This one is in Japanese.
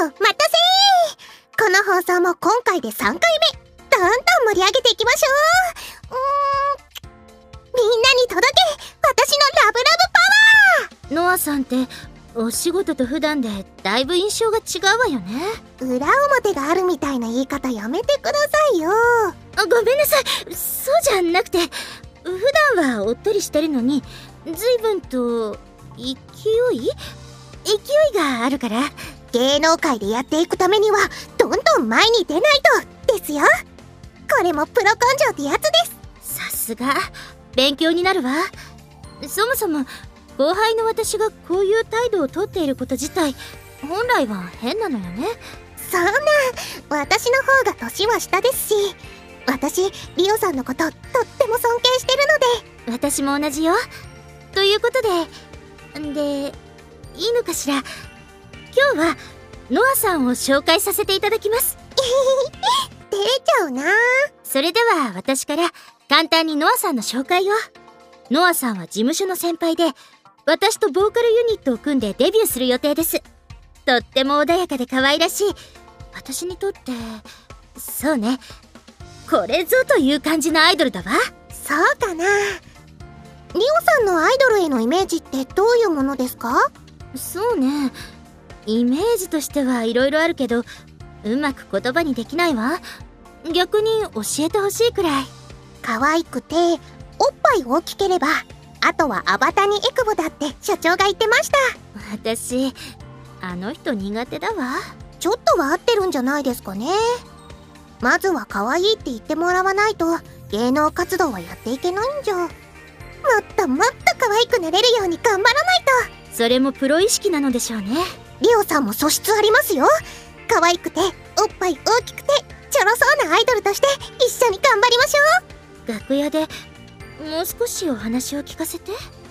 待たせー。この放送も今回で3回目。どんどん盛り上げていきましょう。みんなに届け、私のラブラブパワー。 ノアさんってお仕事と普段でだいぶ印象が違うわよね。 裏表があるみたいな言い方やめてくださいよ。 ごめんなさい。そうじゃなくて、普段はおっとりしてるのに随分と勢いがあるから。 芸能界でやっていくためにはどんどん前に出ないとですよ。これもプロ根性ってやつです。 さすが勉強になるわ。そもそも後輩の私がこういう態度をとっていること自体本来は変なのよね。 そんな、私の方が年は下ですし、私リオさんのこととっても尊敬してるので。私も同じよ。ということでいいのかしら。今日はノアさんを紹介させていただきます。 照れちゃうな。 それでは私から簡単にノアさんの紹介を。ノアさんは事務所の先輩で、私とボーカルユニットを組んでデビューする予定です。とっても穏やかで可愛らしい、私にとってそうね、これぞという感じのアイドルだわ。 そうかな。リオさんのアイドルへのイメージってどういうものですか？ そうね、イメージとしてはいろいろあるけど、うまく言葉にできないわ。逆に教えてほしいくらい。 可愛くておっぱい大きければ、あとはアバタにエクボだって社長が言ってました。 私あの人苦手だわ。 ちょっとは合ってるんじゃないですかね。まずは可愛いって言ってもらわないと芸能活動はやっていけないんじゃ。もっともっと可愛くなれるように頑張らないと。それもプロ意識なのでしょうね。 リオさんも素質ありますよ。可愛くておっぱい大きくてちょろそうなアイドルとして一緒に頑張りましょう。 楽屋でもう少しお話を聞かせて。